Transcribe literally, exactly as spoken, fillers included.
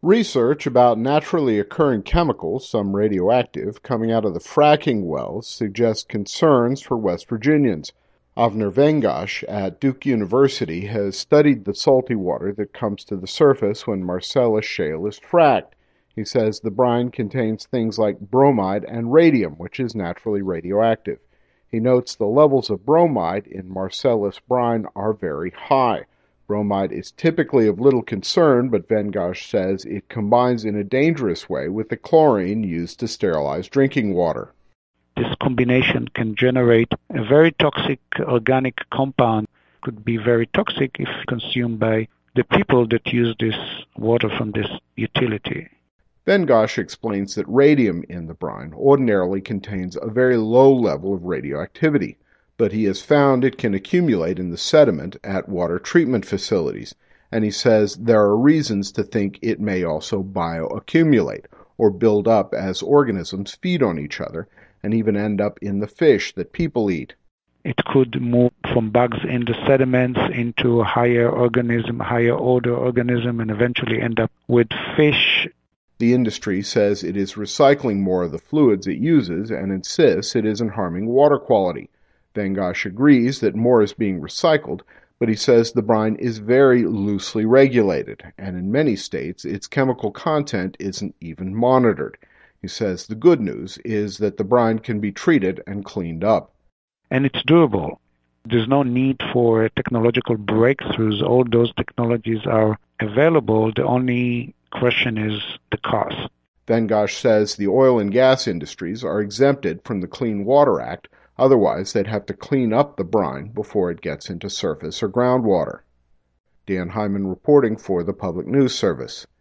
Research about naturally occurring chemicals, some radioactive, coming out of the fracking wells suggests concerns for West Virginians. Avner Vengash at Duke University has studied the salty water that comes to the surface when Marcellus Shale is fracked. He says the brine contains things like bromide and radium, which is naturally radioactive. He notes the levels of bromide in Marcellus brine are very high. Bromide is typically of little concern, but Vengash says it combines in a dangerous way with the chlorine used to sterilize drinking water. This combination can generate a very toxic organic compound. It could be very toxic if consumed by the people that use this water from this utility. Vengash explains that radium in the brine ordinarily contains a very low level of radioactivity, but he has found it can accumulate in the sediment at water treatment facilities, and he says there are reasons to think it may also bioaccumulate, or build up as organisms feed on each other, and even end up in the fish that people eat. It could move from bugs in the sediments into a higher organism, higher order organism, and eventually end up with fish. The industry says it is recycling more of the fluids it uses and insists it isn't harming water quality. Vengash agrees that more is being recycled, but he says the brine is very loosely regulated, and in many states its chemical content isn't even monitored. He says the good news is that the brine can be treated and cleaned up. And it's durable. There's no need for technological breakthroughs. All those technologies are available. The only question is the cost. Vengash says the oil and gas industries are exempted from the Clean Water Act. Otherwise, they'd have to clean up the brine before it gets into surface or groundwater. Dan Hyman reporting for the Public News Service.